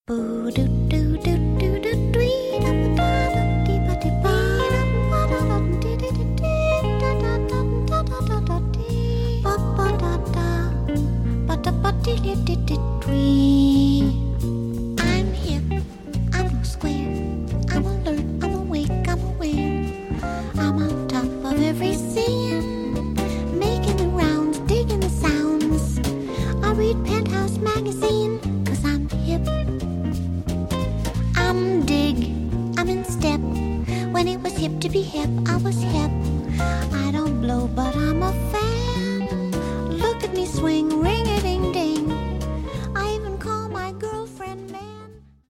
Boo doo doo doo doo doo dwee da da da dee ba dee ba da da da dee dee dee dee da da da da da da da dee ba ba da da ba dee dee dee dee dwee. I'm hip, I'm square, I'm alert, I'm awake, I'm aware. I'm on top of every scene, making the rounds, digging the sounds. I read Penthouse magazine, 'cause I'm hip. I'm dig, I'm in step. When it was hip to be hip, I was hip. I don't blow, but I'm a fan. Look at me swing, ring-a-ding-ding.